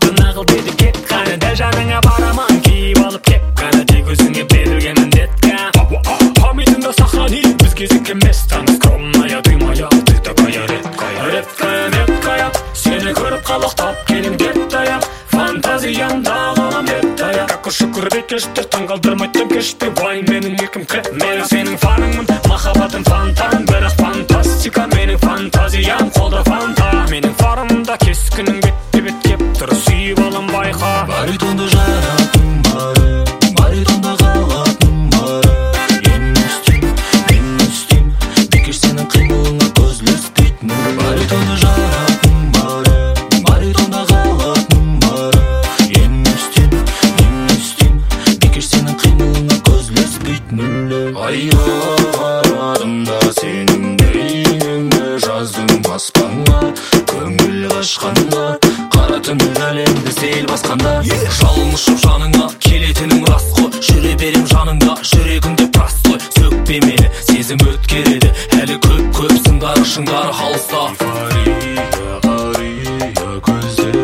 нақыл деді кет қане дәл жаныңа бараман киіп алып кеп қана тек өзіңе берілген міндетка памятында сохрани біз кезек емес таныс скромная ты моя ты такая редкая сені көріп қалықтап келем деп таяп фантазиямда қалам деп таяп как шүкір бекештер таңғалдырмайды кешпе бай менің еркім кіл мен сенің фаныңмын махаббатым фонтан бірақ фантастика менің фантазиям қолда фанта менің фарымда кескінің бетпе бет кеп тұр сүйіп алам байқа баритонды жаратым бары баритонда қалатым бары мен үстем бекеш сенің қимылыңа көз ілеспейтін баритонды жаратым бары баритонда қалатым бары мен үстем бекеш сенің қимылыңа көз ілеспейтін айға қарадым да сенің бейнеңді жаздым аспанға көңіл қашқанда қара түнгі әлемді сел басқанда жалын ұшып жаныңа келетінің рас қой жүре берем жаныңда жүрегімде тас қой сөкпе мені сезім өткереді әлі көп сыңдары шыңдары қалыста эйфория көздері